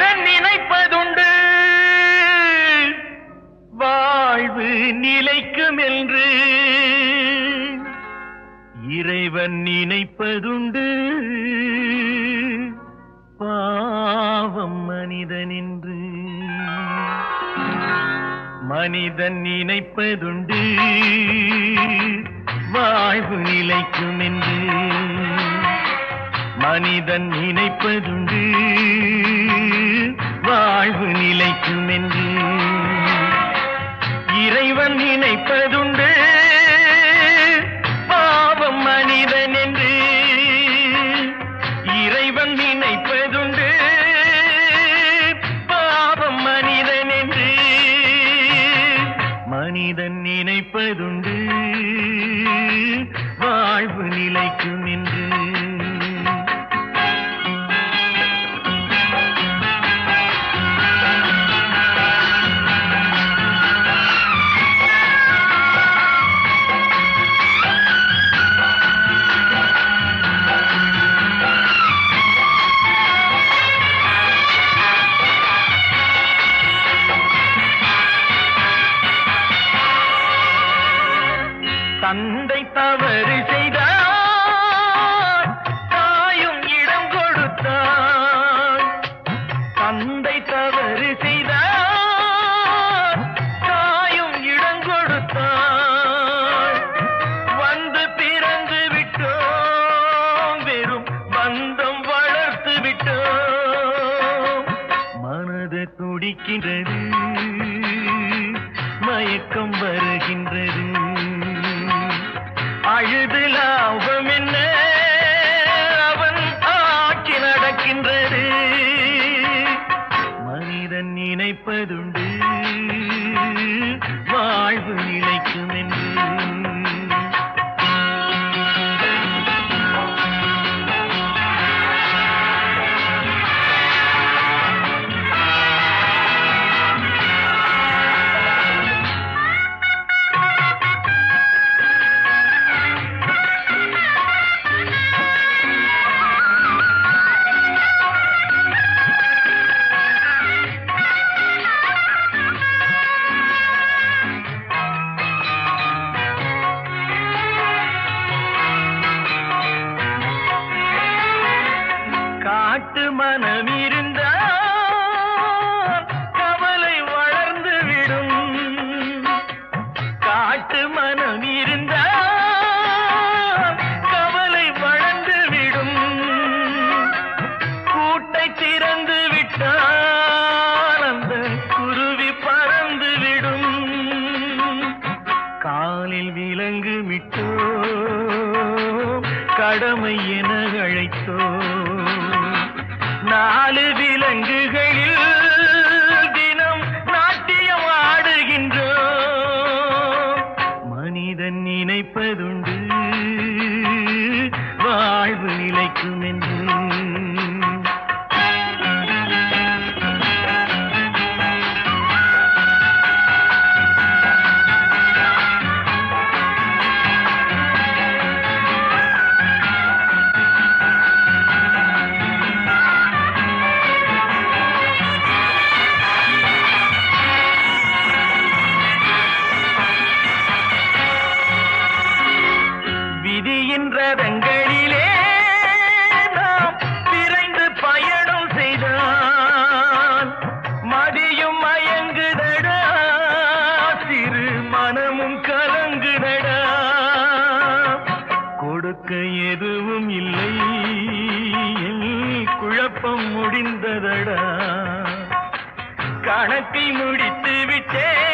மனிதன் நினைப்பதுண்டு வாழ்வு நிலைக்கும் என்று, இறைவன் நினைப்பதுண்டு பாவம் மனிதன் என்று. மனிதன் நினைப்பதுண்டு வாழ்வு நிலைக்கும் என்று, மனிதன் நினைப்பதுண்டு வாழ்வு நிலைக்கும் என்று, இறைவன் நினைப்பதுண்டு பாவம் மனிதன் என்று. இறைவன் நினைப்பதுண்டு பாவம் மனிதன் என்று, மனிதன் நினைப்பதுண்டு வாழ்வு நிலைக்கும் என்று. தந்தை தவறு செய்தார் தாயும் இடம் கொடுத்தார், தந்தை தவறு செய்தார் தாயும் இடம் கொடுத்தார். வந்து பிறந்து விட்டோம் வெறும் பந்தம் வளர்த்து விட்டோம். மனது துடிக்கின்றது மயக்கம் வருகின்றது, அழுது லாபம் என்ன அவன் ஆட்சி நடக்கின்றது. மனிதன் நினைப்பதுண்டு வாழ்வு நிலைக்கும் என்று. காட்டு மனம் இருந்தால் கவலை வளர்ந்து விடும், காட்டு மனம் இருந்தால் கவலை வளர்ந்து விடும். கூட்டை திறந்து விட்டால் அந்த குருவி பறந்து விடும். காலில் விலங்கு விட்டோ கடமை என அழைத்தோ, நாலு விலங்குகளில் தினம் நாட்டியம் ஆடுகின்றோம். மனிதன் நினைப்பதுண்டு வாழ்வு நிலைக்கும் என்று. ரதங்களிலே நாம் விரைந்து பயணம் செய்தால் மதியும் மயங்குதடா, சிறு மனமும் கலங்குதடா. கொடுக்க எதுவும் இல்லை குழப்பம் முடிந்ததடா, கணக்கை முடித்து விட்டே